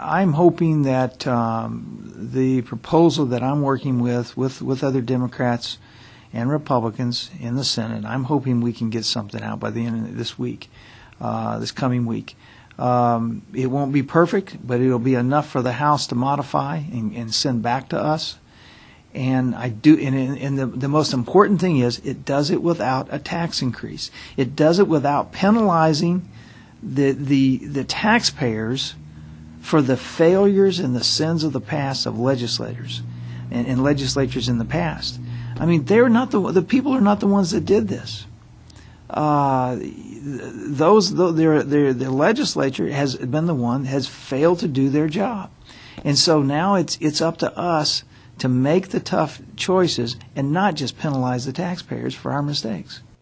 I'm hoping that the proposal that I'm working with other Democrats and Republicans in the Senate, I'm hoping we can get something out by the end of this week, this coming week. It won't be perfect, but it'll be enough for the House to modify and send back to us. And the most important thing is it does it without a tax increase. It does it without penalizing the taxpayers for the failures and the sins of the past of legislators and legislatures in the past. I mean, they're not the people are not the ones that did this. The legislature has been the one has failed to do their job, and so now it's up to us to make the tough choices and not just penalize the taxpayers for our mistakes.